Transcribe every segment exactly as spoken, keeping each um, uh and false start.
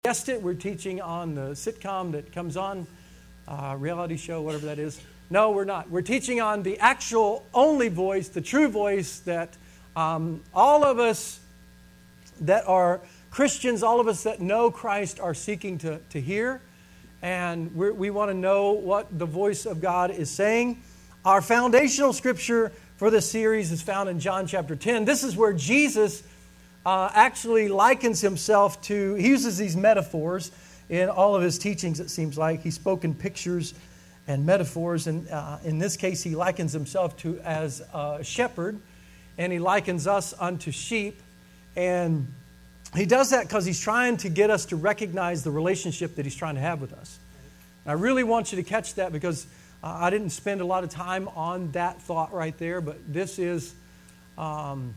Guessed it, we're teaching on the sitcom that comes on, uh, reality show, whatever that is. No, we're not. We're teaching on the actual only voice, the true voice that um, all of us that are Christians, all of us that know Christ are seeking to, to hear. And we're, we want to know what the voice of God is saying. Our foundational scripture for this series is found in John chapter ten. This is where Jesus Uh, actually likens himself to, he uses these metaphors in all of his teachings, it seems like. He's spoken pictures and metaphors, and uh, in this case he likens himself to as a shepherd, and he likens us unto sheep. And he does that because he's trying to get us to recognize the relationship that he's trying to have with us. And I really want you to catch that, because uh, I didn't spend a lot of time on that thought right there, but this is... Um,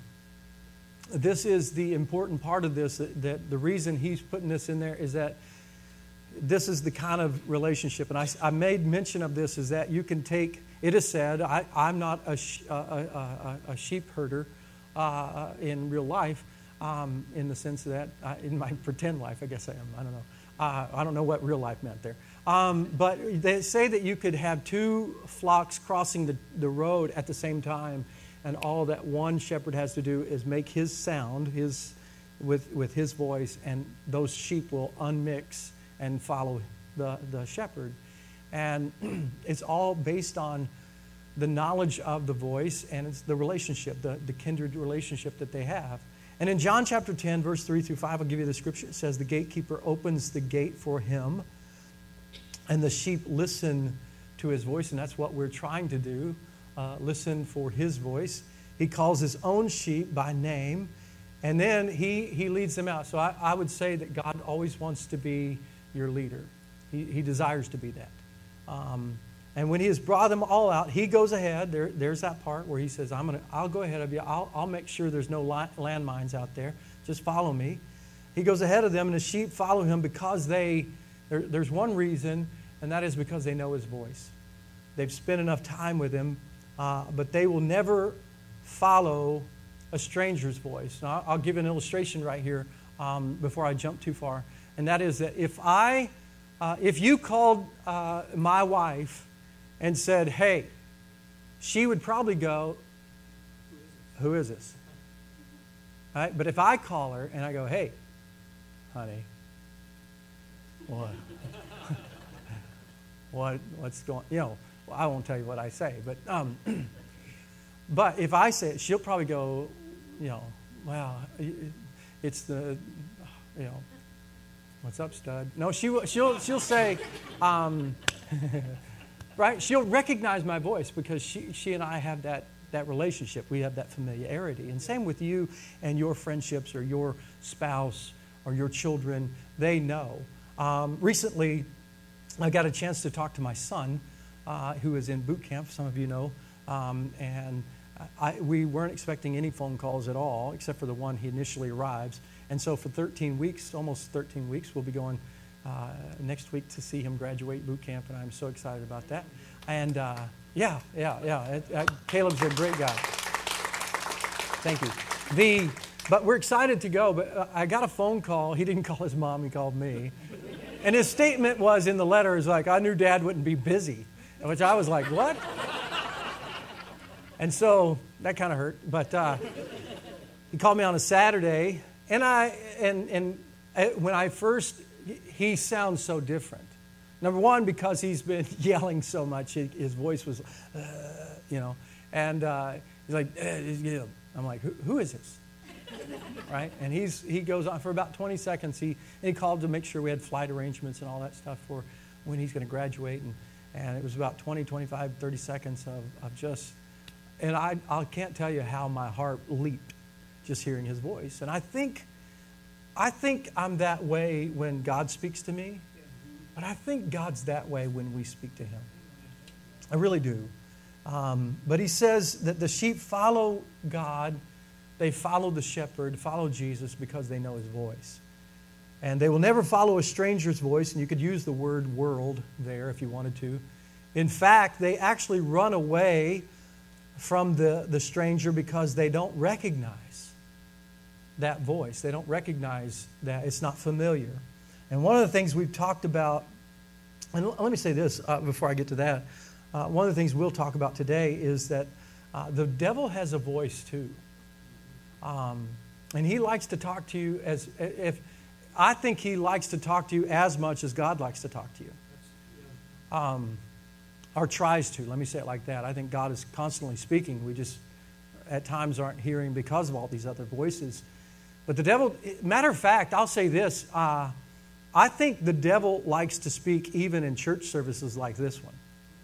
This is the important part of this, that, that the reason he's putting this in there is that this is the kind of relationship. And I, I made mention of this, is that you can take, it is said, I, I'm not a, a, a, a sheep herder uh, in real life, um, in the sense that, uh, in my pretend life, I guess I am, I don't know. Uh, I don't know what real life meant there. Um, but they say that you could have two flocks crossing the, the road at the same time, and all that one shepherd has to do is make his sound his with, with his voice, and those sheep will unmix and follow the, the shepherd. And it's all based on the knowledge of the voice, and it's the relationship, the, the kindred relationship that they have. And in John chapter ten, verse three through five, I'll give you the scripture. It says, "The gatekeeper opens the gate for him, and the sheep listen to his voice." And that's what we're trying to do. Uh, listen for his voice. He calls his own sheep by name, and then he, he leads them out. So I, I would say that God always wants to be your leader. He, he desires to be that. Um, and when he has brought them all out, he goes ahead. There, there's that part where he says, I'm gonna, I'll go ahead of you. I'll, I'll make sure there's no landmines out there. Just follow me. He goes ahead of them, and the sheep follow him because they, there, there's one reason, and that is because they know his voice. They've spent enough time with him. Uh, but they will never follow a stranger's voice. Now, I'll give an illustration right here um, before I jump too far. And that is that if I, uh, if you called uh, my wife and said, "Hey," she would probably go, "Who is this?" All right? But if I call her and I go, "Hey, honey, what, what, what's going?" You know. Well, I won't tell you what I say, but um, but if I say it, she'll probably go, you know, "Well, it's the, you know, what's up, stud?" No, she she'll she'll say, um, right? She'll recognize my voice because she she and I have that that relationship. We have that familiarity, and same with you and your friendships or your spouse or your children. They know. Um, recently, I got a chance to talk to my son, Uh, who is in boot camp, some of you know, um, and I, we weren't expecting any phone calls at all, except for the one he initially arrives. And so for thirteen weeks, almost thirteen weeks, we'll be going uh, next week to see him graduate boot camp, and I'm so excited about that. And uh, yeah, yeah, yeah, it, uh, Caleb's a great guy. Thank you. The but we're excited to go. But uh, I got a phone call. He didn't call his mom; he called me. And his statement was in the letter is like, "I knew Dad wouldn't be busy." Which I was like, what? And so that kind of hurt. But uh, he called me on a Saturday, and I and and when I first, he sounds so different. Number one, because he's been yelling so much, his voice was, uh, you know, and uh, he's like, uh, I'm like, who, who is this? Right? And he's he goes on for about twenty seconds. He and he called to make sure we had flight arrangements and all that stuff for when he's going to graduate. And And it was about twenty, twenty-five, thirty seconds of, of just, and I, I can't tell you how my heart leaped just hearing his voice. And I think, I think I'm that way when God speaks to me, but I think God's that way when we speak to him. I really do. Um, but he says that the sheep follow God. They follow the shepherd, follow Jesus because they know his voice. And they will never follow a stranger's voice, and you could use the word world there if you wanted to. In fact, they actually run away from the, the stranger because they don't recognize that voice. They don't recognize that. It's not familiar. And one of the things we've talked about, and let me say this uh, before I get to that. Uh, one of the things we'll talk about today is that uh, the devil has a voice too. Um, and he likes to talk to you as if, I think he likes to talk to you as much as God likes to talk to you. Um, or tries to, let me say it like that. I think God is constantly speaking. We just at times aren't hearing because of all these other voices. But the devil, matter of fact, I'll say this, uh, I think the devil likes to speak even in church services like this one.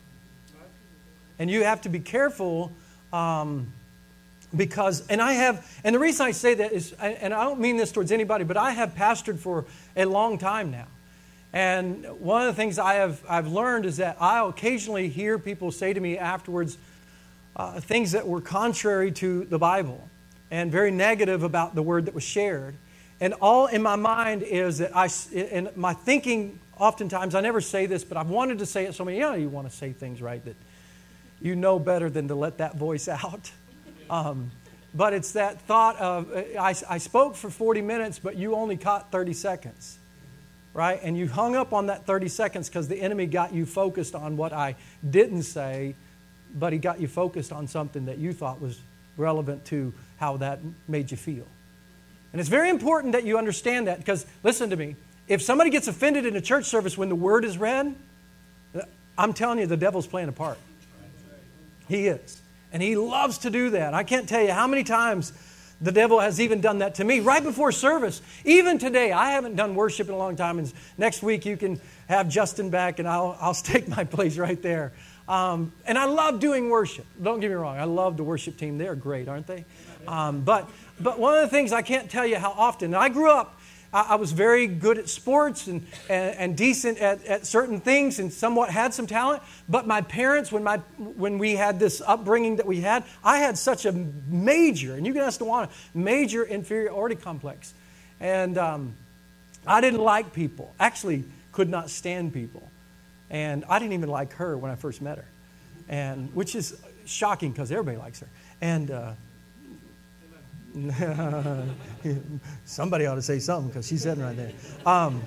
And you have to be careful um, because, and I have, and the reason I say that is, and I don't mean this towards anybody, but I have pastored for a long time now. And one of the things I have I've learned is that I'll occasionally hear people say to me afterwards uh, things that were contrary to the Bible and very negative about the word that was shared. And all in my mind is that I, in my thinking, oftentimes, I never say this, but I've wanted to say it so many, you know, you want to say things, right, that you know better than to let that voice out. Um, but it's that thought of, I, I spoke for forty minutes, but you only caught thirty seconds. Right? And you hung up on that thirty seconds because the enemy got you focused on what I didn't say, but he got you focused on something that you thought was relevant to how that made you feel. And it's very important that you understand that because, listen to me, if somebody gets offended in a church service when the word is read, I'm telling you, the devil's playing a part. He is. And he loves to do that. I can't tell you how many times the devil has even done that to me right before service. Even today, I haven't done worship in a long time. And next week, you can have Justin back, and I'll, I'll take my place right there. Um, and I love doing worship. Don't get me wrong. I love the worship team. They're great, aren't they? Um, but but one of the things I can't tell you how often. I grew up. I, I was very good at sports and and, and decent at, at certain things, and somewhat had some talent. But my parents, when my when we had this upbringing that we had, I had such a major, and you can ask Tawana, major inferiority complex, and um, I didn't like people. Actually, could not stand people. And I didn't even like her when I first met her, and which is shocking because everybody likes her. And uh, somebody ought to say something because she's sitting right there. Um,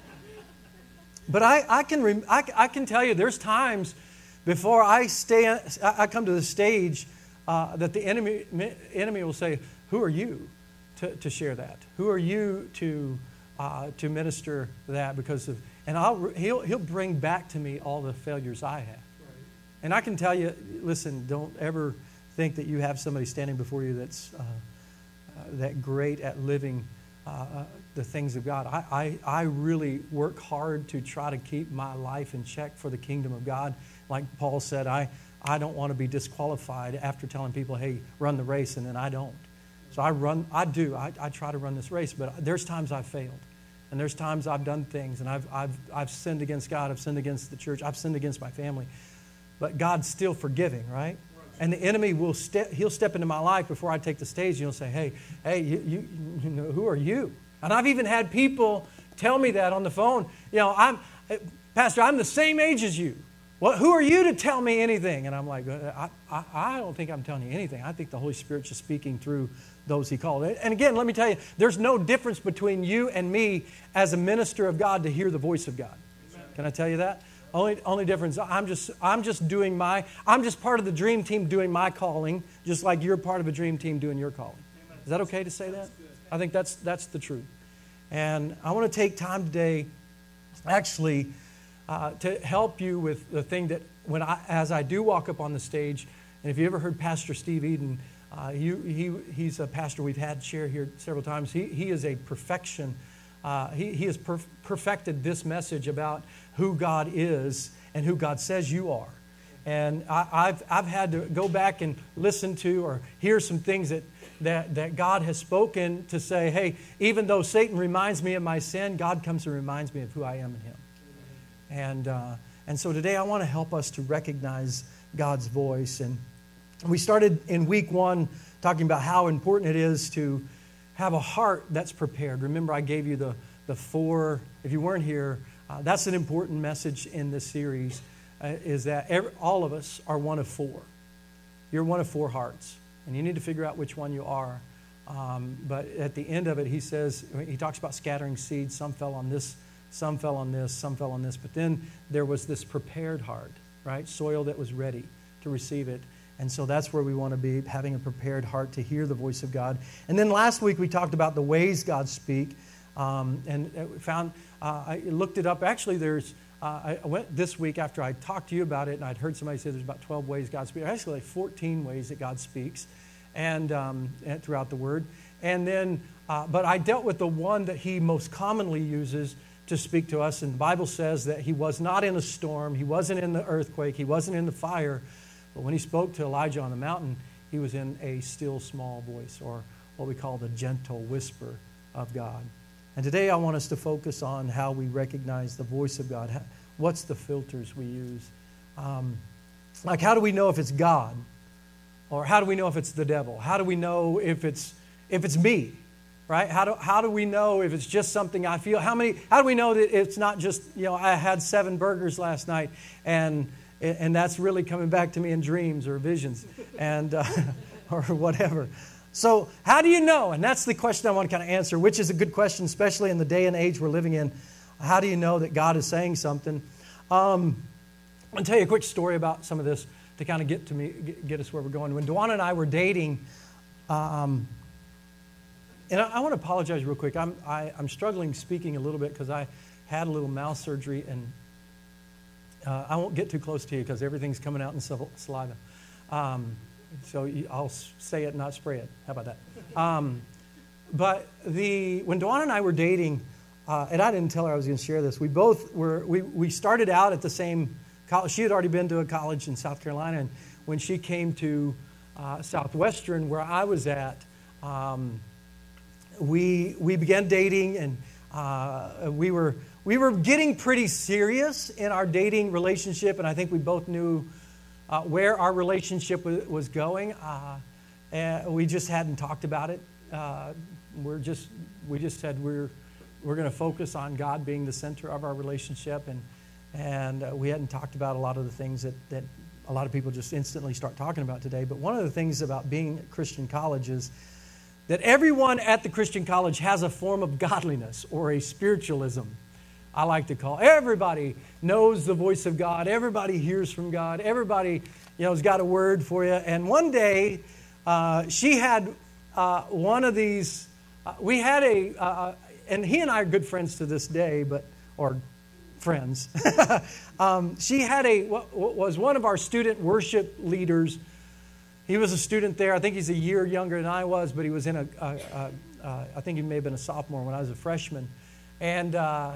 but I, I can rem- I, I can tell you, there's times before I stay, I come to the stage uh, that the enemy enemy will say, "Who are you to, to share that? Who are you to uh, to minister that?" Because of And I'll, he'll, he'll bring back to me all the failures I have. Right. And I can tell you, listen, don't ever think that you have somebody standing before you that's uh, uh, that great at living uh, the things of God. I, I, I really work hard to try to keep my life in check for the kingdom of God. Like Paul said, I, I don't want to be disqualified after telling people, hey, run the race, and then I don't. So I run, I do, I, I try to run this race, but there's times I've failed. And there's times I've done things, and I've, I've, I've sinned against God, I've sinned against the church, I've sinned against my family. But God's still forgiving, right? And the enemy will step, he'll step into my life before I take the stage, and he'll say, hey, hey, you, you, you know, who are you? And I've even had people tell me that on the phone. You know, I'm, Pastor, I'm the same age as you. Well, who are you to tell me anything? And I'm like, I, I, I don't think I'm telling you anything. I think the Holy Spirit's just speaking through those he called. And again, let me tell you, there's no difference between you and me as a minister of God to hear the voice of God. Amen. Can I tell you that? Only, only difference, I'm just, I'm just doing my, I'm just part of the dream team doing my calling, just like you're part of a dream team doing your calling. Amen. Is that okay to say that? I think that's, that's the truth. And I want to take time today, actually, uh, to help you with the thing that when I, as I do walk up on the stage, and if you ever heard Pastor Steve Eden, Uh, he, he, he's a pastor we've had share here several times. He, he is a perfection. Uh, he, he has perf- perfected this message about who God is and who God says you are. And I, I've, I've had to go back and listen to or hear some things that, that, that God has spoken to say, hey, even though Satan reminds me of my sin, God comes and reminds me of who I am in him. And, uh, and so today I want to help us to recognize God's voice. And we started in week one talking about how important it is to have a heart that's prepared. Remember, I gave you the, the four, if you weren't here, uh, that's an important message in this series, uh, is that every, all of us are one of four. You're one of four hearts, and you need to figure out which one you are. Um, but at the end of it, he says, he talks about scattering seeds. Some fell on this some fell on this, some fell on this. But then there was this prepared heart, right? Soil that was ready to receive it. And so that's where we want to be, having a prepared heart to hear the voice of God. And then last week we talked about the ways God speaks. Um, and found, uh, I looked it up. Actually, there's, uh, I went this week after I talked to you about it, and I'd heard somebody say there's about twelve ways God speaks. Actually, like fourteen ways that God speaks, and, um, and throughout the Word. And then, uh, but I dealt with the one that He most commonly uses to speak to us. And the Bible says that He was not in a storm, He wasn't in the earthquake, He wasn't in the fire. But when He spoke to Elijah on the mountain, He was in a still small voice, or what we call the gentle whisper of God. And today I want us to focus on how we recognize the voice of God. What's the filters we use? Um, like, how do we know if it's God? Or how do we know if it's the devil? How do we know if it's if it's me? Right? How do how do we know if it's just something I feel? How many? How do we know that it's not just, you know, I had seven burgers last night and and that's really coming back to me in dreams or visions and uh, or whatever. So how do you know? And that's the question I want to kind of answer, which is a good question, especially in the day and age we're living in. How do you know that God is saying something? Um, I'll tell you a quick story about some of this to kind of get to me, get, get us where we're going. When Dwan and I were dating, um, and I, I want to apologize real quick. I'm I, I'm struggling speaking a little bit because I had a little mouth surgery, and uh, I won't get too close to you because everything's coming out in saliva. Um, So I'll say it, not spray it. How about that? Um, but the when Dwan and I were dating, uh, and I didn't tell her I was going to share this. We both were. We we started out at the same college. She had already been to a college in South Carolina, and when she came to uh, Southwestern, where I was at, um, we we began dating, and uh, we were we were getting pretty serious in our dating relationship, and I think we both knew Uh, where our relationship w- was going. Uh, and we just hadn't talked about it. Uh, we're just we just said we're we're going to focus on God being the center of our relationship, and and uh, we hadn't talked about a lot of the things that that a lot of people just instantly start talking about today. But one of the things about being at Christian college is that everyone at the Christian college has a form of godliness or a spiritualism. I like to call. Everybody knows the voice of God. Everybody hears from God. Everybody, you know, has got a word for you. And one day, uh, she had uh, one of these. Uh, we had a, uh, and he and I are good friends to this day, but or friends. um, she had a what, what was one of our student worship leaders. He was a student there. I think he's a year younger than I was, but he was in a. a, a, a I think he may have been a sophomore when I was a freshman, and. Uh,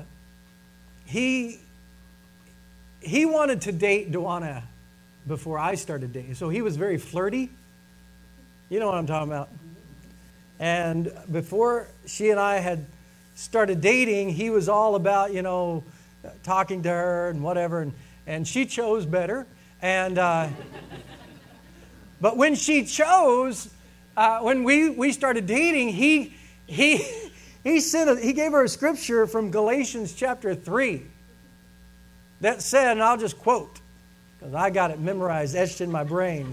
He he wanted to date Duana before I started dating. So he was very flirty. You know what I'm talking about. And before she and I had started dating, he was all about, you know, talking to her and whatever. And, and she chose better. And uh, but when she chose, uh, when we, we started dating, he he He sent a, he gave her a scripture from Galatians chapter three that said, and I'll just quote, because I got it memorized, etched in my brain.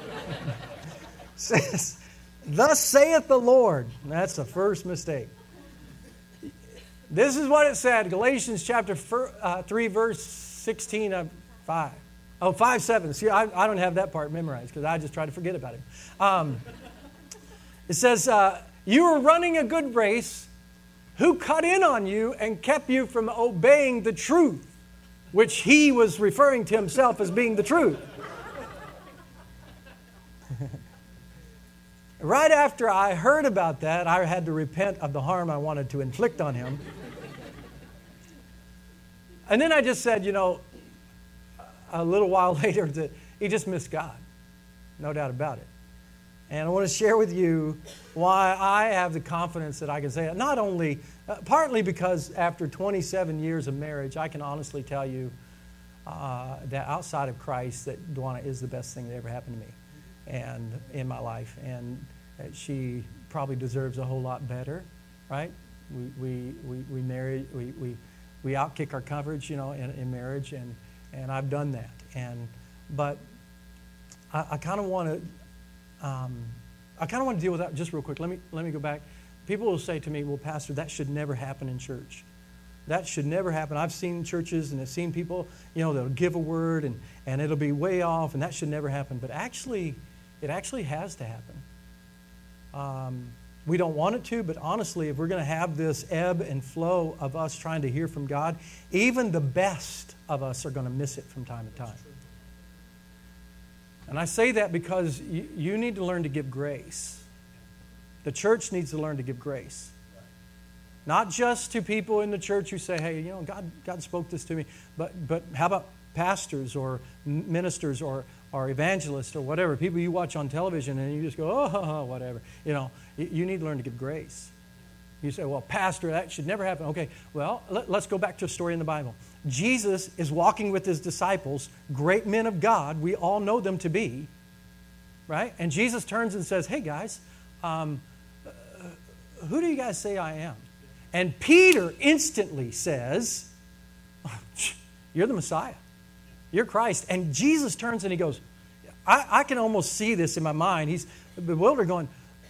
Says, "Thus saith the Lord." And that's the first mistake. This is what it said, Galatians chapter three, verse sixteen of five. Oh, five, seven. See, I, I don't have that part memorized because I just try to forget about it. Um, it says, uh, "You are running a good race. Who cut in on you and kept you from obeying the truth," which he was referring to himself as being the truth. Right after I heard about that, I had to repent of the harm I wanted to inflict on him. And then I just said, you know, a little while later, that he just missed God. No doubt about it. And I want to share with you why I have the confidence that I can say it. Not only, uh, partly because after twenty-seven years of marriage, I can honestly tell you uh, that outside of Christ, that Dwana is the best thing that ever happened to me and in my life. And that she probably deserves a whole lot better, right? We we we, we married, we, we, we outkick our coverage, you know, in, in marriage, and, and I've done that. And But I, I kind of want to, Um, I kind of want to deal with that just real quick. Let me let me go back. People will say to me, "Well, Pastor, that should never happen in church." That should never happen. I've seen churches and I've seen people, you know, they'll give a word and, and it'll be way off, and that should never happen. But actually, it actually has to happen. Um, we don't want it to, but honestly, if we're going to have this ebb and flow of us trying to hear from God, even the best of us are going to miss it from time to time. And I say that because you, you need to learn to give grace. The church needs to learn to give grace. Not just to people in the church who say, hey, you know, God, God spoke this to me. But, but how about pastors or ministers or, or evangelists or whatever, people you watch on television and you just go, oh, whatever. You know, you, you need to learn to give grace. You say, well, pastor, that should never happen. Okay, well, let, let's go back to a story in the Bible. Jesus is walking with his disciples, great men of God. We all know them to be, right? And Jesus turns and says, hey, guys, um, uh, who do you guys say I am? And Peter instantly says, you're the Messiah. You're Christ. And Jesus turns and he goes, I, I can almost see this in my mind. He's bewildered going,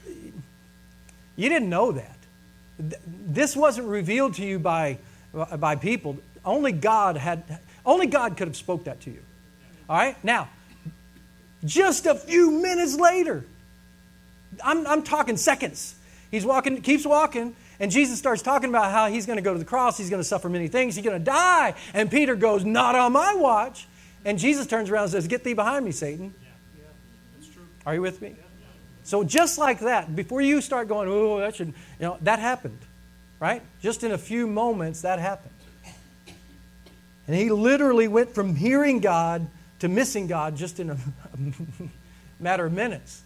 you didn't know that. This wasn't revealed to you by, by people. Only God had, only God could have spoke that to you. All right? Now, just a few minutes later, I'm, I'm talking seconds. He's walking, keeps walking, and Jesus starts talking about how he's going to go to the cross, he's going to suffer many things, he's going to die. And Peter goes, not on my watch. And Jesus turns around and says, get thee behind me, Satan. Yeah, yeah, that's true. Are you with me? Yeah, yeah. So just like that, before you start going, oh, that should, you know, that happened, right? Just in a few moments, that happened. And he literally went from hearing God to missing God just in a, a matter of minutes.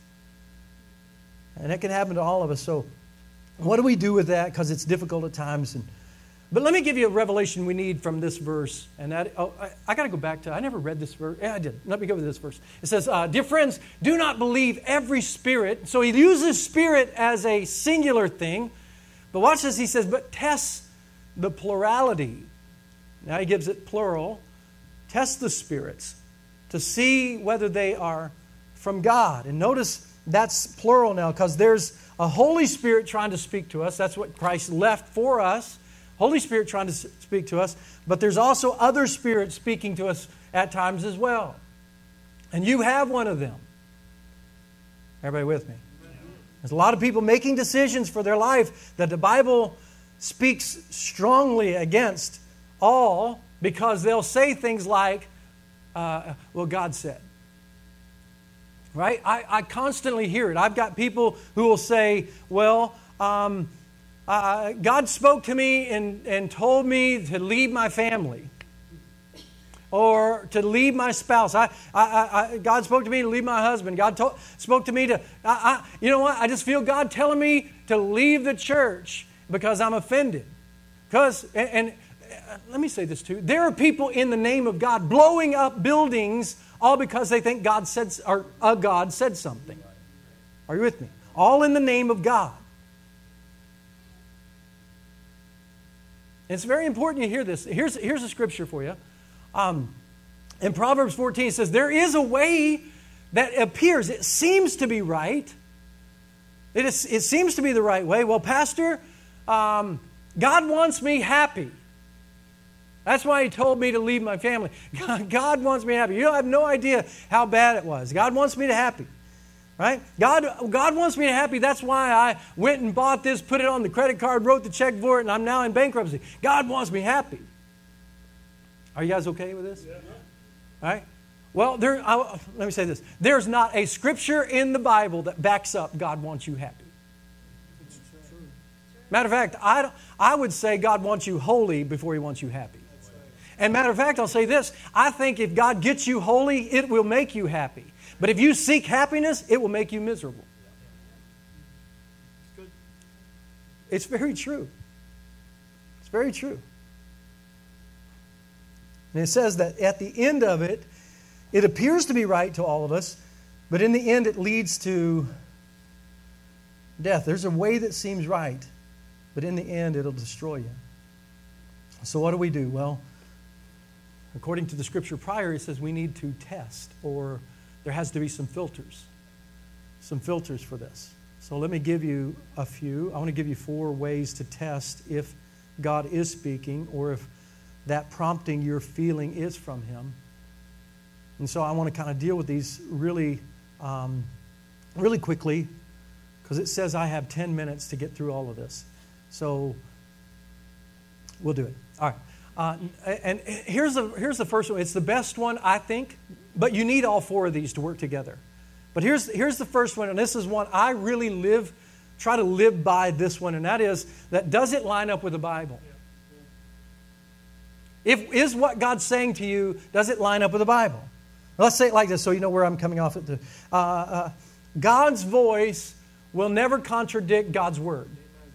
And that can happen to all of us. So what do we do with that? Because it's difficult at times. And, but let me give you a revelation we need from this verse. And that, oh, I, I got to go back to, I never read this verse. Yeah, I did. Let me go with this verse. It says, uh, dear friends, do not believe every spirit. So he uses spirit as a singular thing. But watch this. He says, but test the plurality. Now he gives it plural. Test the spirits to see whether they are from God. And notice that's plural now because there's a Holy Spirit trying to speak to us. That's what Christ left for us. Holy Spirit trying to speak to us. But there's also other spirits speaking to us at times as well. And you have one of them. Everybody with me? There's a lot of people making decisions for their life that the Bible speaks strongly against all because they'll say things like, uh, well, God said. Right? I, I constantly hear it. I've got people who will say, well, um, uh, God spoke to me and, and told me to leave my family or to leave my spouse. I, I, I, God spoke to me to leave my husband. God told, spoke to me to, I, I, you know what? I just feel God telling me to leave the church because I'm offended. Because, and, and let me say this too. There are people in the name of God blowing up buildings all because they think God said, or a God said something. Are you with me? All in the name of God. It's very important you hear this. Here's, here's a scripture for you. Um, in Proverbs fourteen, it says, there is a way that appears, it seems to be right. It, is, it seems to be the right way. Well, Pastor, um, God wants me happy. That's why he told me to leave my family. God, God wants me happy. You have no idea how bad it was. God wants me to happy. Right? God, God wants me to happy. That's why I went and bought this, put it on the credit card, wrote the check for it, and I'm now in bankruptcy. God wants me happy. Are you guys okay with this? Yeah. All right? Well, there, I, let me say this. There's not a scripture in the Bible that backs up God wants you happy. Matter of fact, I, I would say God wants you holy before he wants you happy. And matter of fact, I'll say this. I think if God gets you holy, it will make you happy. But if you seek happiness, it will make you miserable. It's very true. It's very true. And it says that at the end of it, it appears to be right to all of us, but in the end it leads to death. There's a way that seems right, but in the end it'll destroy you. So what do we do? Well, according to the scripture prior, it says we need to test, or there has to be some filters. Some filters for this. So let me give you a few. I want to give you four ways to test if God is speaking or if that prompting you're feeling is from Him. And so I want to kind of deal with these really, um, really quickly because it says I have ten minutes to get through all of this. So we'll do it. All right. Uh, and here's the, here's the first one. It's the best one, I think, but you need all four of these to work together. But here's, here's the first one, and this is one I really live, try to live by this one, and that is that does it line up with the Bible? If is what God's saying to you, does it line up with the Bible? Let's say it like this so you know where I'm coming off at. The, uh, uh, God's voice will never contradict God's Word.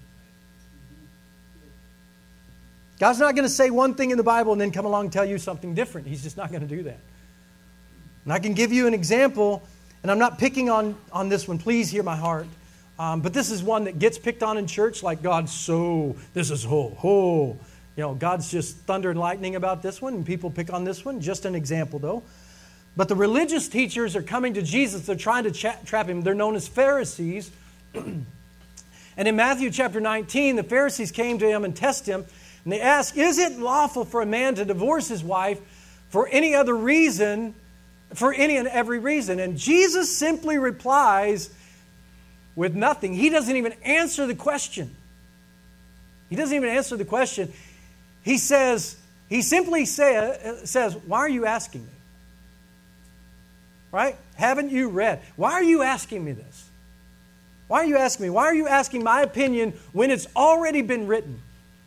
God's not going to say one thing in the Bible and then come along and tell you something different. He's just not going to do that. And I can give you an example, and I'm not picking on, on this one. Please hear my heart. Um, but this is one that gets picked on in church like God's so, this is ho, ho. You know, God's just thunder and lightning about this one, and people pick on this one. Just an example, though. But the religious teachers are coming to Jesus. They're trying to cha- trap Him. They're known as Pharisees. And in Matthew chapter nineteen, the Pharisees came to Him and tested Him. And they ask, is it lawful for a man to divorce his wife for any other reason, for any and every reason? And Jesus simply replies with nothing. He doesn't even answer the question. He doesn't even answer the question. He says, he simply say, says, why are you asking me? Right? Haven't you read? Why are you asking me this? Why are you asking me? Why are you asking my opinion when it's already been written?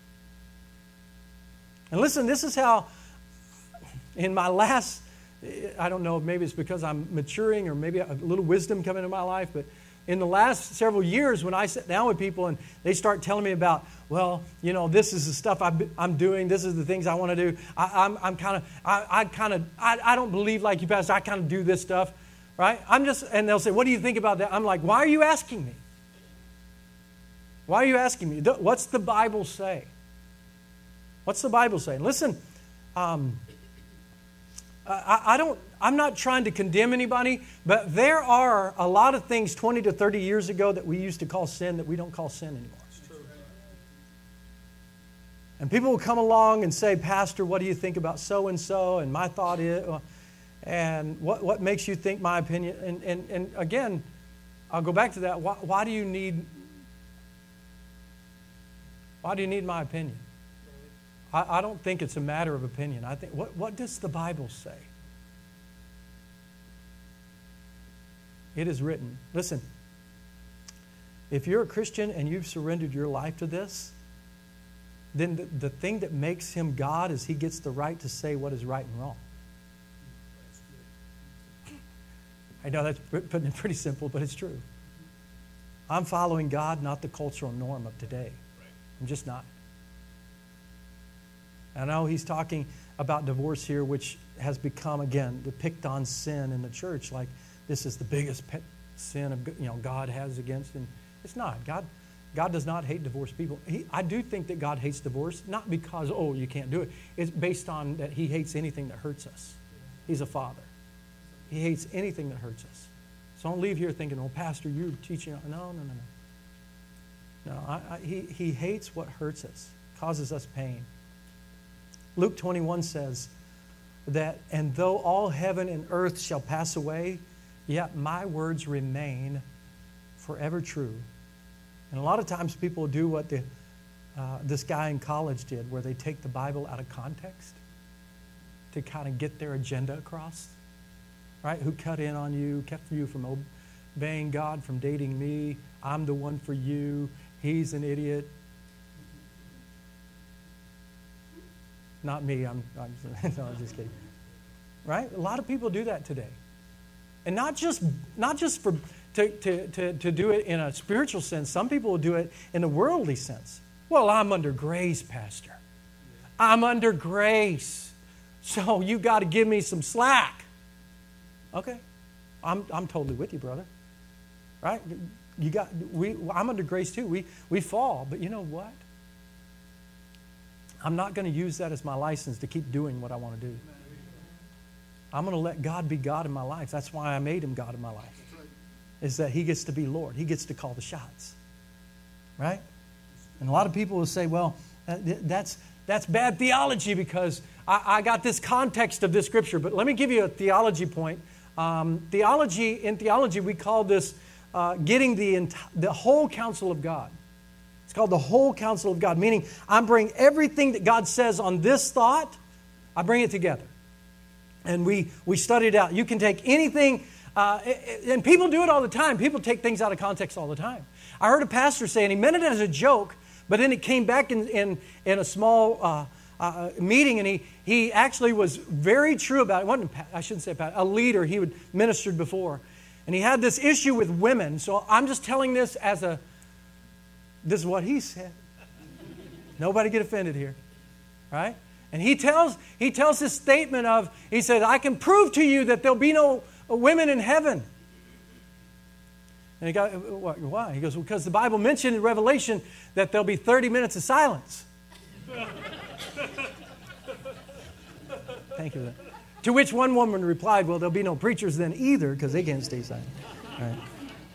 And listen, this is how, in my last, I don't know, maybe it's because I'm maturing or maybe a little wisdom coming into my life, but in the last several years when I sit down with people and they start telling me about, well, you know, this is the stuff I've, I'm doing, this is the things I want to do, I, I'm, I'm kind of, I, I kind of, I, I don't believe like you, Pastor, I kind of do this stuff, right? I'm just, and they'll say, what do you think about that? I'm like, why are you asking me? Why are you asking me? What's the Bible say? What's the Bible saying? Listen, um, I, I don't, I'm not trying to condemn anybody, but there are a lot of things twenty to thirty years ago that we used to call sin that we don't call sin anymore. And people will come along and say, Pastor, what do you think about so-and-so? And my thought is, and what, what makes you think my opinion? And, and, and again, I'll go back to that. Why, why do you need, why do you need my opinion? I, I don't think it's a matter of opinion. I think, what, what does the Bible say? It is written. Listen, if you're a Christian and you've surrendered your life to this, then the, the thing that makes Him God is He gets the right to say what is right and wrong. I know that's putting it pretty simple, but it's true. I'm following God, not the cultural norm of today. I'm just not. I know He's talking about divorce here, which has become, again, the picked on sin in the church. Like, this is the biggest pet sin of, you know, God has against. And it's not. God, God does not hate divorced people. He, I do think that God hates divorce, not because, oh, you can't do it. It's based on that He hates anything that hurts us. He's a father. He hates anything that hurts us. So don't leave here thinking, oh, Pastor, you're teaching. No, no, no, no. No, I, I, he, he hates what hurts us, causes us pain. Luke twenty-one says that, and though all heaven and earth shall pass away, yet my words remain forever true. And a lot of times people do what the, uh, this guy in college did, where they take the Bible out of context to kind of get their agenda across. Right? Who cut in on you, kept you from obeying God, from dating me. I'm the one for you. He's an idiot. Not me. I'm, I'm, no, I'm just kidding. Right? A lot of people do that today. And not just not just for to, to, to, to do it in a spiritual sense. Some people will do it in a worldly sense. Well, I'm under grace, Pastor. I'm under grace. So you got to give me some slack. Okay. I'm I'm totally with you, brother. Right? You got we I'm under grace too. We we fall, but you know what? I'm not going to use that as my license to keep doing what I want to do. I'm going to let God be God in my life. That's why I made Him God in my life. Is that He gets to be Lord. He gets to call the shots. Right? And a lot of people will say, well, Uh, that's, that's bad theology because I, I got this context of this scripture. But let me give you a theology point. Um, theology, in theology, we call this uh, getting the, ent- the whole counsel of God. It's called the whole counsel of God, meaning I bring everything that God says on this thought, I bring it together. And we, we study it out. You can take anything, uh, and people do it all the time. People take things out of context all the time. I heard a pastor say, and he meant it as a joke, but then it came back in, in, in a small uh, uh, meeting, and he, he actually was very true about it. Wasn't, I shouldn't say a leader. He had ministered before. And he had this issue with women. So I'm just telling this as a, this is what he said. Nobody get offended here. Right? And he tells, he tells this statement of, he said, I can prove to you that there'll be no women in heaven. And he got, why? He goes, because the Bible mentioned in Revelation that there'll be thirty minutes of silence. Thank you for that. To which one woman replied, well, there'll be no preachers then either because they can't stay silent. All right.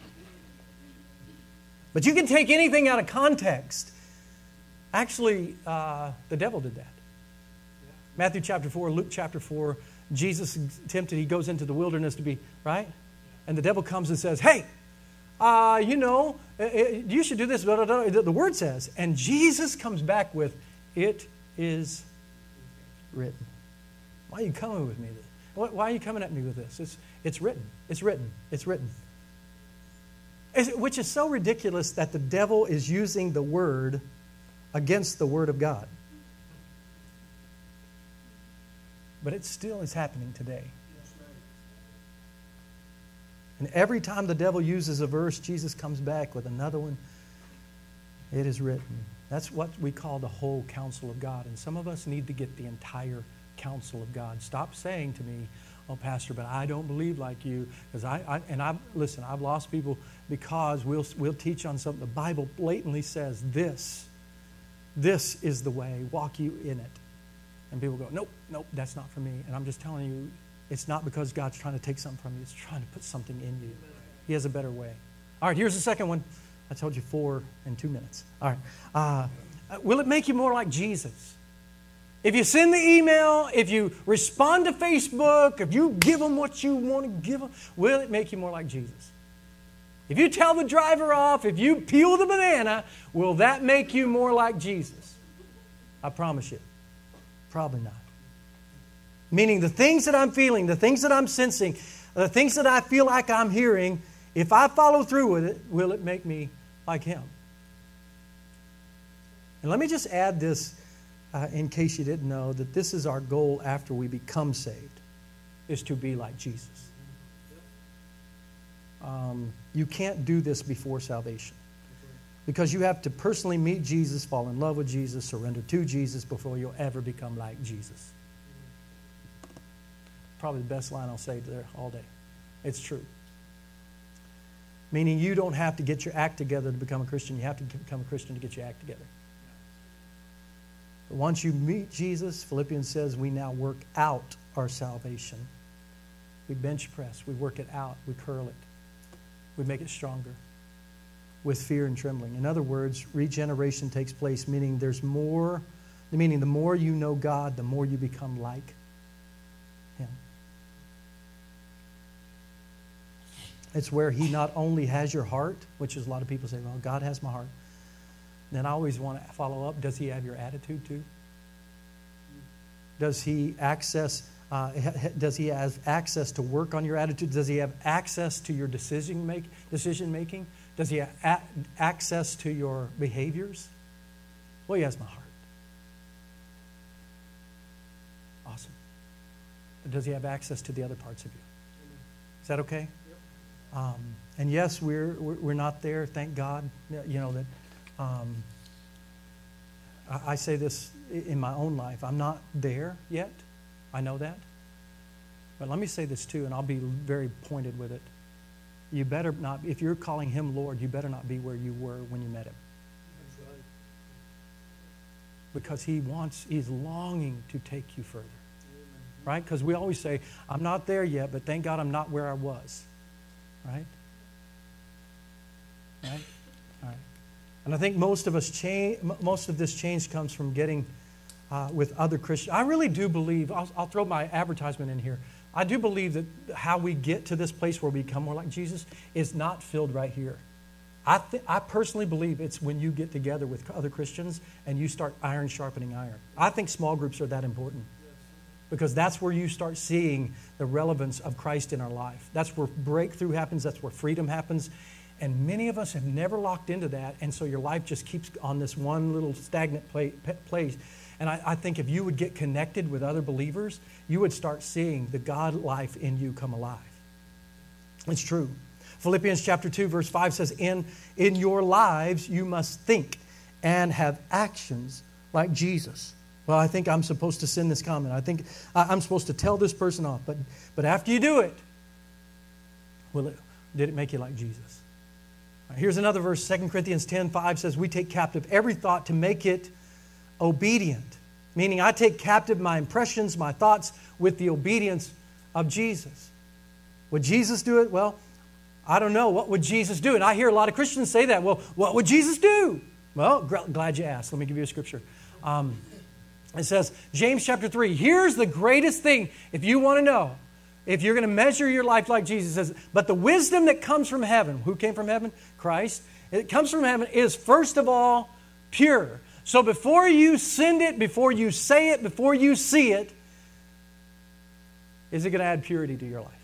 But you can take anything out of context. Actually, uh, the devil did that. Matthew chapter four, Luke chapter four, Jesus tempted, he goes into the wilderness to be, right? And the devil comes and says, hey, uh, you know, you should do this. Blah, blah, blah. The word says, and Jesus comes back with, it is written. Why are you coming with me? Why are you coming at me with this? It's, it's written. It's written. It's written. It's, which is so ridiculous that the devil is using the word against the word of God. But it still is happening today. And every time the devil uses a verse, Jesus comes back with another one. It is written. That's what we call the whole counsel of God. And some of us need to get the entire counsel of God. Stop saying to me, oh, Pastor, but I don't believe like you. Because I, I and I listen, I've lost people because we'll we'll teach on something. The Bible blatantly says this. This is the way. Walk you in it. And people go, nope, nope, that's not for me. And I'm just telling you, it's not because God's trying to take something from you. It's trying to put something in you. He has a better way. All right, here's the second one. I told you four in two minutes. All right. Uh, will it make you more like Jesus? If you send the email, if you respond to Facebook, if you give them what you want to give them, will it make you more like Jesus? If you tell the driver off, if you peel the banana, will that make you more like Jesus? I promise you. Probably not. Meaning the things that I'm feeling, the things that I'm sensing, the things that I feel like I'm hearing, if I follow through with it, will it make me like Him? And let me just add this uh, in case you didn't know, that this is our goal after we become saved, is to be like Jesus. Um, you can't do this before salvation. Because you have to personally meet Jesus, fall in love with Jesus, surrender to Jesus before you'll ever become like Jesus. Probably the best line I'll say there all day. It's true. Meaning you don't have to get your act together to become a Christian. You have to become a Christian to get your act together. But once you meet Jesus, Philippians says we now work out our salvation. We bench press. We work it out. We curl it. We make it stronger. With fear and trembling. In other words, regeneration takes place, meaning there's more, meaning the more you know God, the more you become like Him. It's where He not only has your heart, which is a lot of people say, well, God has my heart. Then I always want to follow up, does He have your attitude too? Does He access, uh, does He have access to work on your attitude? Does He have access to your decision make, decision making? Does He have a- access to your behaviors? Well, He has my heart. Awesome. But does He have access to the other parts of you? Is that okay? Yep. Um, and yes, we're, we're we're not there. Thank God. You know that. Um, I, I say this in my own life. I'm not there yet. I know that. But let me say this too, and I'll be very pointed with it. You better not, if you're calling Him Lord, you better not be where you were when you met Him. That's right. Because He wants, He's longing to take you further. Amen. Right? Because we always say, I'm not there yet, but thank God I'm not where I was. Right? Right? All right. And I think most of us change, most of this change comes from getting uh, with other Christians. I really do believe, I'll, I'll throw my advertisement in here. I do believe that how we get to this place where we become more like Jesus is not filled right here. I, th- I personally believe it's when you get together with other Christians and you start iron sharpening iron. I think small groups are that important because that's where you start seeing the relevance of Christ in our life. That's where breakthrough happens. That's where freedom happens. And many of us have never locked into that, and so your life just keeps on this one little stagnant place. And I, I think if you would get connected with other believers, you would start seeing the God life in you come alive. It's true. Philippians chapter two, verse five says, in, in your lives you must think and have actions like Jesus. Well, I think I'm supposed to send this comment. I think I'm supposed to tell this person off. But, but after you do it, will it, did it make you like Jesus? Right, here's another verse. Second Corinthians ten five says, we take captive every thought to make it obedient. Meaning I take captive my impressions, my thoughts with the obedience of Jesus. Would Jesus do it? Well, I don't know. What would Jesus do? And I hear a lot of Christians say that. Well, what would Jesus do? Well, glad you asked. Let me give you a scripture. Um, it says, James chapter three, here's the greatest thing if you want to know. If you're going to measure your life like Jesus says, but the wisdom that comes from heaven, who came from heaven? Christ. It comes from heaven is first of all pure. So before you send it, before you say it, before you see it, is it going to add purity to your life?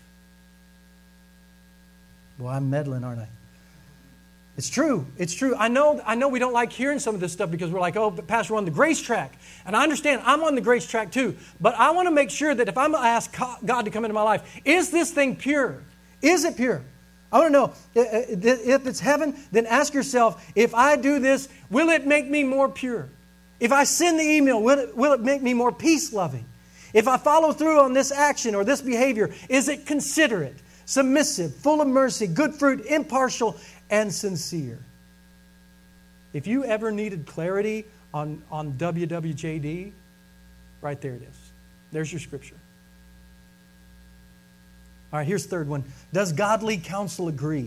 Well, I'm meddling, aren't I? It's true. It's true. I know, I know we don't like hearing some of this stuff because we're like, oh, but Pastor, we're on the grace track. And I understand I'm on the grace track too. But I want to make sure that if I'm going to ask God to come into my life, is this thing pure? Is it pure? I want to know, if it's heaven, then ask yourself, if I do this, will it make me more pure? If I send the email, will it, will it make me more peace-loving? If I follow through on this action or this behavior, is it considerate, submissive, full of mercy, good fruit, impartial, and sincere? If you ever needed clarity on, on W W J D, right there it is. There's your scripture. All right, here's the third one. Does godly counsel agree?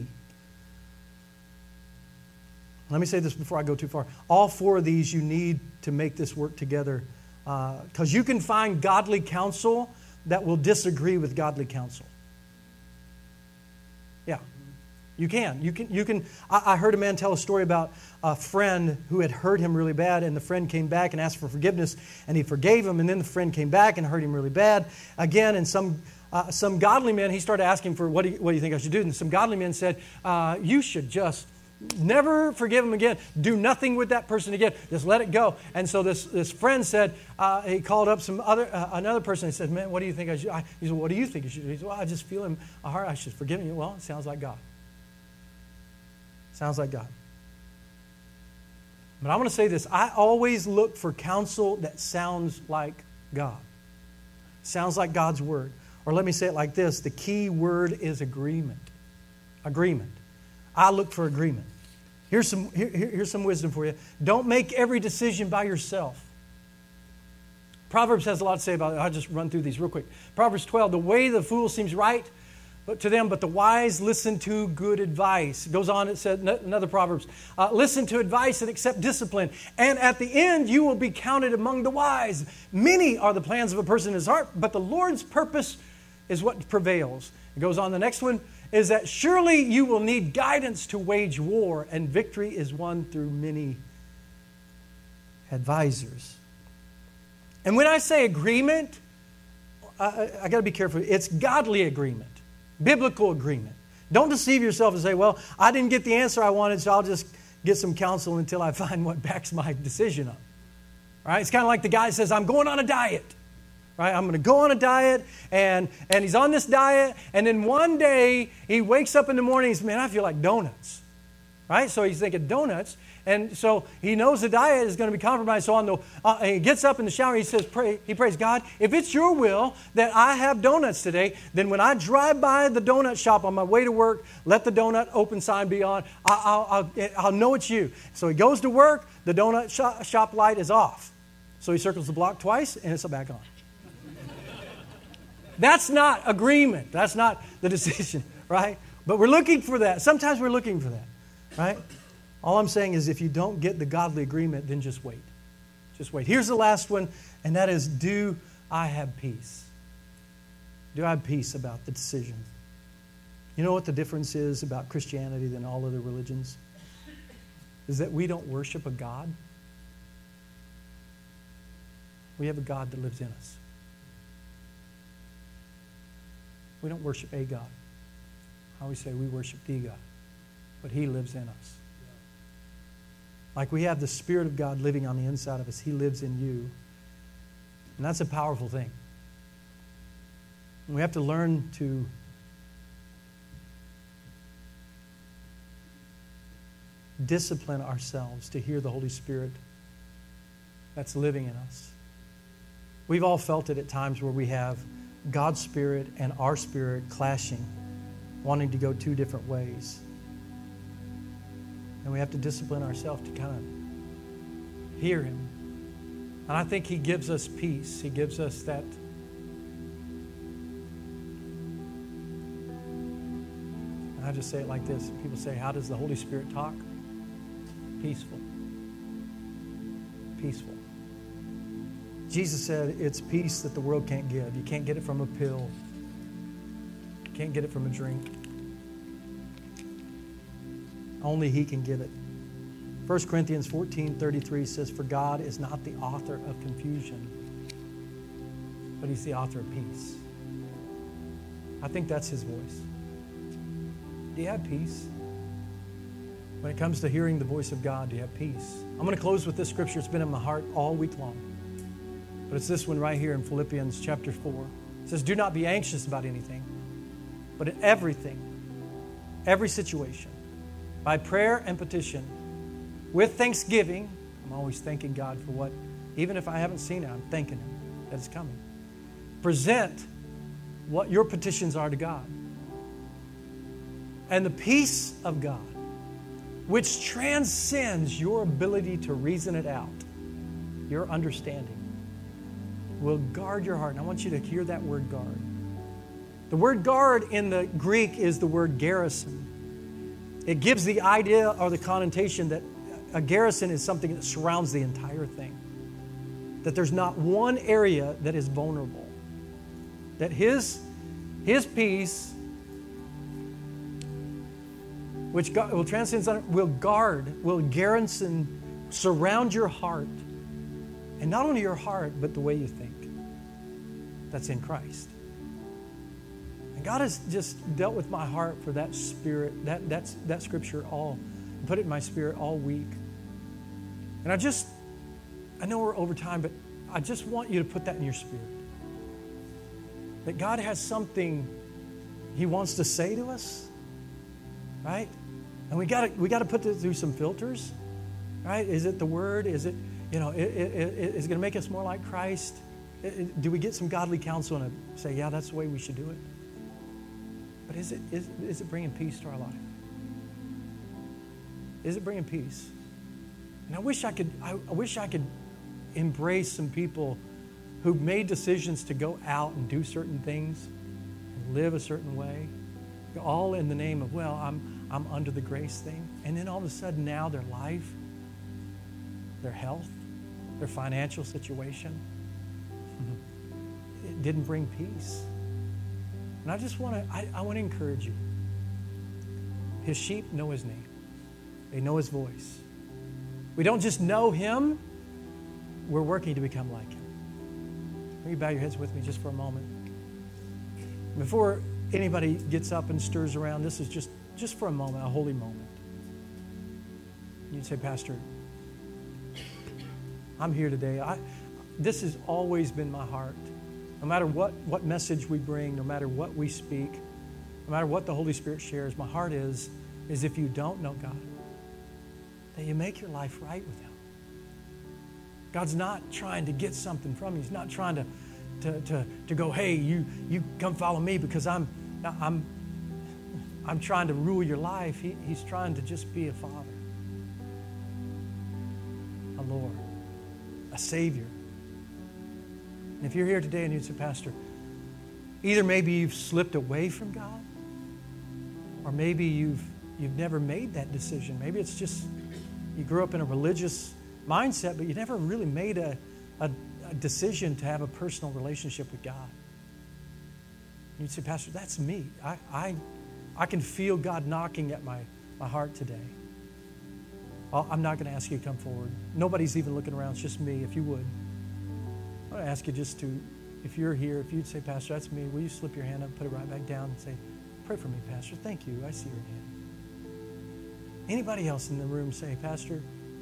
Let me say this before I go too far. All four of these you need to make this work together because uh, you can find godly counsel that will disagree with godly counsel. Yeah, you can. You can. You can. I, I heard a man tell a story about a friend who had hurt him really bad, and the friend came back and asked for forgiveness, and he forgave him, and then the friend came back and hurt him really bad again, and some uh, some godly men, he started asking for, what do you, what do you think I should do? And some godly men said, uh, you should just never forgive him again. Do nothing with that person again. Just let it go. And so this, this friend said, uh, he called up some other uh, another person and said, man, what do you think I should? I, he said, what do you think I should do? He said, well, I just feel in my heart I should forgive him. Well, it sounds like God. Sounds like God. But I want to say this. I always look for counsel that sounds like God. Sounds like God's word. Or let me say it like this. The key word is agreement. Agreement. I look for agreement. Here's some, here, here's some wisdom for you. Don't make every decision by yourself. Proverbs has a lot to say about it. I'll just run through these real quick. Proverbs twelve, the way of the fool seems right but to them, but the wise listen to good advice. It goes on, it said, another Proverbs, uh, listen to advice and accept discipline. And at the end, you will be counted among the wise. Many are the plans of a person in his heart, but the Lord's purpose is what prevails. It goes on, the next one is that surely you will need guidance to wage war, and victory is won through many advisors. And when I say agreement, I, I got to be careful. It's godly agreement, biblical agreement. Don't deceive yourself and say, well, I didn't get the answer I wanted, so I'll just get some counsel until I find what backs my decision up. Right? It's kind of like the guy says, I'm going on a diet. Right? I'm going to go on a diet, and, and he's on this diet, and then one day he wakes up in the morning and he says, man, I feel like donuts. Right? So he's thinking donuts, and so he knows the diet is going to be compromised. So on the, uh, he gets up in the shower, he says, pray, he prays, God, if it's your will that I have donuts today, then when I drive by the donut shop on my way to work, let the donut open sign be on. I'll, I'll, I'll, I'll know it's you. So he goes to work, the donut shop, shop light is off. So he circles the block twice, and it's back on. That's not agreement. That's not the decision, right? But we're looking for that. Sometimes we're looking for that, right? All I'm saying is if you don't get the godly agreement, then just wait. Just wait. Here's the last one, and that is, do I have peace? Do I have peace about the decision? You know what the difference is about Christianity than all other religions? Is that we don't worship a God. We have a God that lives in us. We don't worship a God. I always say we worship the God, but He lives in us. Like we have the Spirit of God living on the inside of us. He lives in you. And that's a powerful thing. And we have to learn to discipline ourselves to hear the Holy Spirit that's living in us. We've all felt it at times where we have God's Spirit and our spirit clashing, wanting to go two different ways. And we have to discipline ourselves to kind of hear Him. And I think He gives us peace. He gives us that. And I just say it like this. People say, how does the Holy Spirit talk? Peaceful. Peaceful. Jesus said it's peace that the world can't give. You can't get it from a pill. You can't get it from a drink. Only He can give it. First Corinthians fourteen thirty-three says, for God is not the author of confusion, but He's the author of peace. I think that's His voice. Do you have peace? When it comes to hearing the voice of God, do you have peace? I'm going to close with this scripture. It's been in my heart all week long. But it's this one right here in Philippians chapter four. It says, do not be anxious about anything, but in everything, every situation, by prayer and petition, with thanksgiving. I'm always thanking God for what, even if I haven't seen it, I'm thanking Him that it's coming. Present what your petitions are to God. And the peace of God, which transcends your ability to reason it out, your understanding, will guard your heart. And I want you to hear that word guard. The word guard in the Greek is the word garrison. It gives the idea or the connotation that a garrison is something that surrounds the entire thing. That there's not one area that is vulnerable. That His, His peace, which God, will transcend, will guard, will garrison, surround your heart. And not only your heart, but the way you think. That's in Christ. And God has just dealt with my heart for that spirit, that, that's, that scripture all, put it in my spirit all week. And I just, I know we're over time, but I just want you to put that in your spirit. That God has something He wants to say to us, right? And we got we got to put this through some filters, right? Is it the Word? Is it, you know, it, it, it, is it going to make us more like Christ? It, it, do we get some godly counsel and say, yeah, that's the way we should do it? But is it is, is it bringing peace to our life? Is it bringing peace? And I wish I could. I, I wish I could embrace some people who made decisions to go out and do certain things and live a certain way, all in the name of, well, I'm I'm under the grace thing. And then all of a sudden now their life, their health, their financial situation, it didn't bring peace. And I just want to, I, I want to encourage you. His sheep know His name. They know His voice. We don't just know Him, we're working to become like Him. Will you bow your heads with me just for a moment? Before anybody gets up and stirs around, this is just, just for a moment, a holy moment. You'd say, Pastor, I'm here today. I, this has always been my heart. No matter what, what message we bring, no matter what we speak, no matter what the Holy Spirit shares, my heart is, is if you don't know God, that you make your life right with Him. God's not trying to get something from you. He's not trying to, to, to, to go, hey, you, you come follow me because I'm, I'm, I'm trying to rule your life. He, he's trying to just be a father, a Lord, a Savior. And if you're here today and you say, Pastor, either maybe you've slipped away from God, or maybe you've you've never made that decision. Maybe it's just you grew up in a religious mindset, but you never really made a, a, a decision to have a personal relationship with God. You'd say, Pastor, that's me. I, I, I can feel God knocking at my, my heart today. I'll, I'm not going to ask you to come forward. Nobody's even looking around. It's just me, if you would. I'm going to ask you just to, if you're here, if you'd say, Pastor, that's me, will you slip your hand up, put it right back down and say, pray for me, Pastor. Thank you. I see your hand. Anybody else in the room say, Pastor,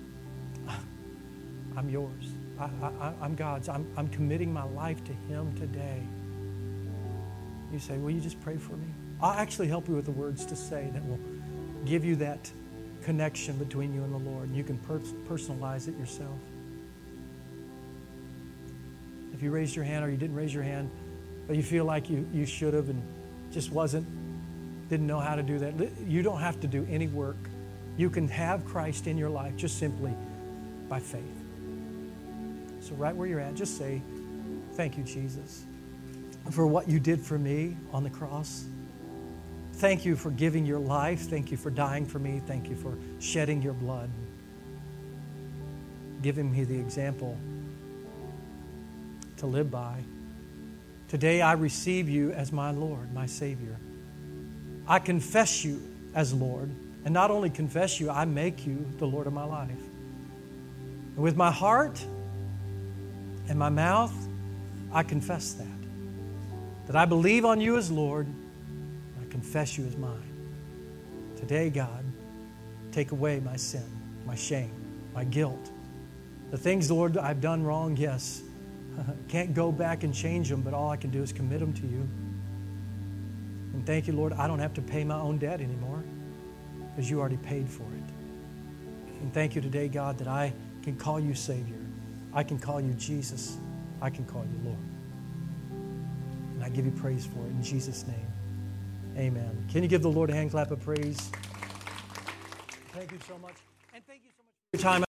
I'm yours. I, I, I'm God's. I'm, I'm committing my life to Him today. You say, will you just pray for me? I'll actually help you with the words to say that will give you that connection between you and the Lord. You can per- personalize it yourself. If you raised your hand or you didn't raise your hand, but you feel like you, you should have and just wasn't, didn't know how to do that, you don't have to do any work. You can have Christ in your life just simply by faith. So right where you're at, just say, thank you, Jesus, for what you did for me on the cross. Thank you for giving your life. Thank you for dying for me. Thank you for shedding your blood, giving me the example to live by. Today I receive you as my Lord, my Savior. I confess you as Lord. And not only confess you, I make you the Lord of my life. And with my heart and my mouth, I confess that. That I believe on you as Lord, I confess you as mine. Today, God, take away my sin, my shame, my guilt. The things, Lord, I've done wrong, yes. Can't go back and change them, but all I can do is commit them to you. And thank you, Lord, I don't have to pay my own debt anymore because you already paid for it. And thank you today, God, that I can call you Savior. I can call you Jesus. I can call you Lord. And I give you praise for it in Jesus' name. Amen. Can you give the Lord a hand clap of praise? Thank you so much. And thank you so much for your time.